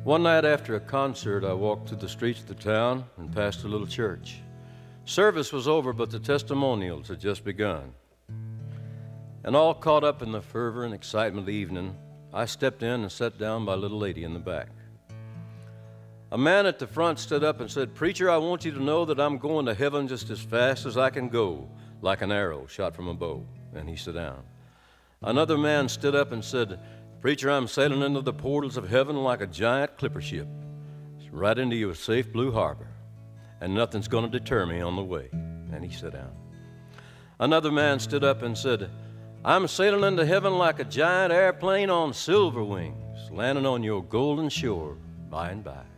One night after a concert, I walked through the streets of the town and passed a little church. Service was over, but the testimonials had just begun. And all caught up in the fervor and excitement of the evening, I stepped in and sat down by a little lady in the back. A man at the front stood up and said, "Preacher, I want you to know that I'm going to heaven just as fast as I can go, like an arrow shot from a bow." And he sat down. Another man stood up and said, "Preacher, I'm sailing into the portals of heaven like a giant clipper ship, right into your safe blue harbor, and nothing's going to deter me on the way." And he sat down. Another man stood up and said, "I'm sailing into heaven like a giant airplane on silver wings, landing on your golden shore by and by."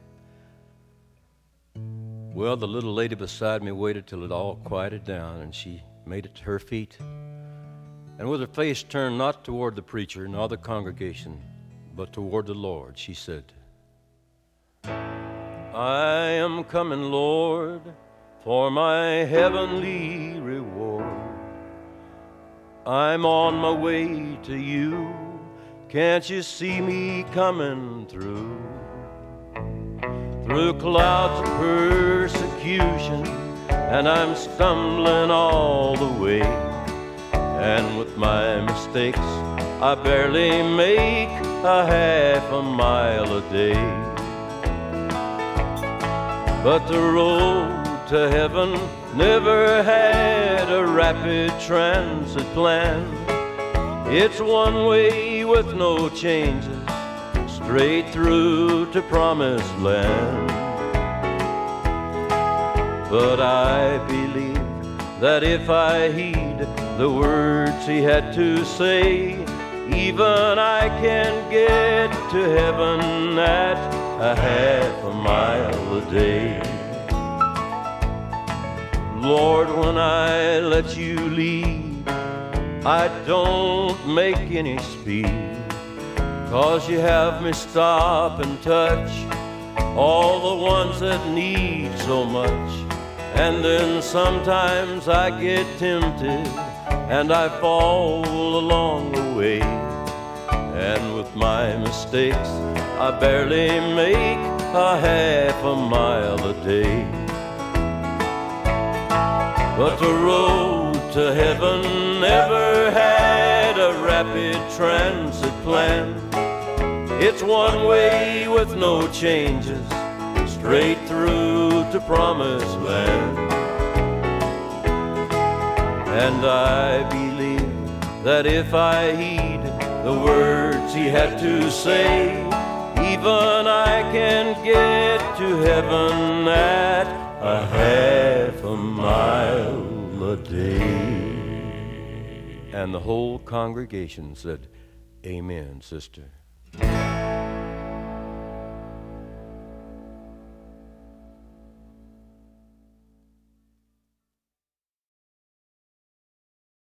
Well, the little lady beside me waited till it all quieted down, and she made it to her feet. And with her face turned not toward the preacher nor the congregation, but toward the Lord, she said, "I am coming, Lord, for my heavenly reward. I'm on my way to you. Can't you see me coming through? Through clouds of persecution, and I'm stumbling all the way. And with my mistakes, I barely make a half a mile a day. But the road to heaven never had a rapid transit plan. It's one way with no changes, straight through to promised land. But I believe that if I heed the words he had to say, even I can get to heaven at a half a mile a day. Lord, when I let you lead, I don't make any speed, 'cause you have me stop and touch all the ones that need so much. And then sometimes I get tempted and I fall along the way. And with my mistakes, I barely make a half a mile a day. But the road to heaven never had a rapid transit plan. It's one way with no changes, straight through to promised land. And I believe that if I heed the words he had to say, even I can get to heaven at a half a mile a day. And the whole congregation said, "Amen, sister."